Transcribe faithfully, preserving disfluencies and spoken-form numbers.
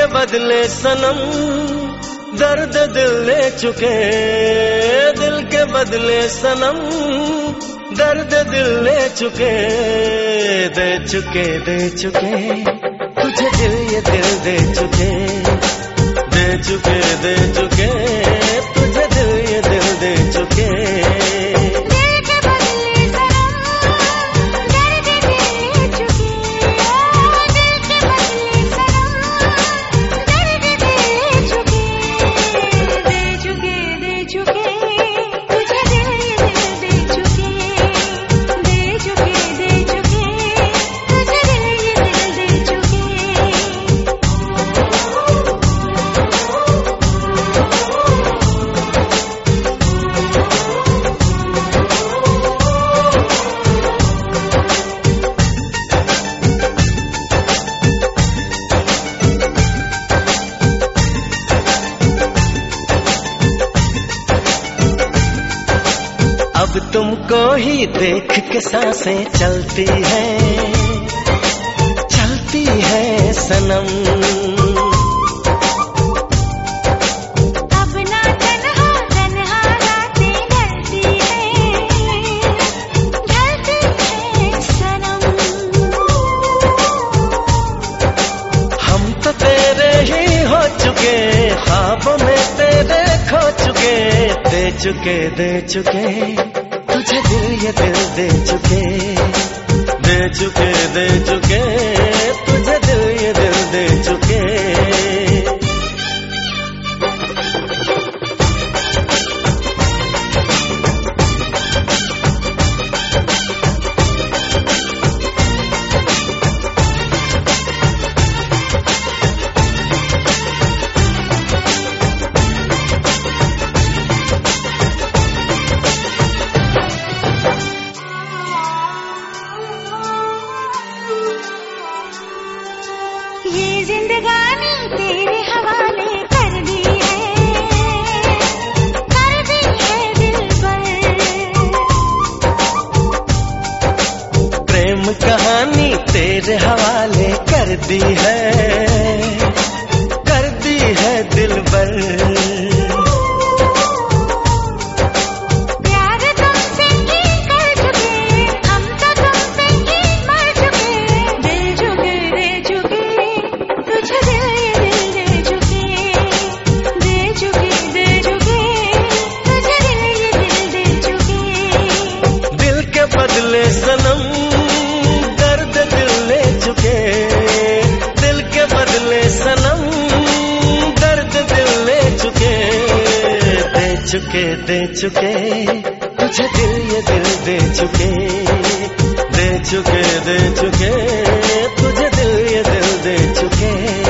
बदले सनम दर्द दिल ले चुके, दिल के बदले सनम दर्द दिल ले चुके, दे चुके दे चुके तुझे दिल ये दिल दे चुके, दे चुके दे चुके तुझे दिल ये दिल दे चुके। अब तुमको ही देख के सांसें चलती हैं, चलती है सनम। अब ना तन्हा तन्हा रातें ढलती हैं, ढलती है सनम। हम तो तेरे ही हो चुके, ख्वाबों में तेरे खो चुके, दे चुके दे चुके तुझे दिल ये दिल दे चुके, दे चुके दे चुके तुझे दिल ये दिल दे चुके। ये जिंदगानी तेरे हवाले कर दी है, कर दी है दिल पर। प्रेम कहानी तेरे हवाले कर दी है, कर दी है दिल पर। बदले सनम दर्द दिल ले चुके, दिल के बदले सनम दर्द दिल ले चुके, दे चुके दे चुके तुझे दिल ये दिल दे चुके, दे चुके दे चुके तुझे दिल ये दिल दे चुके।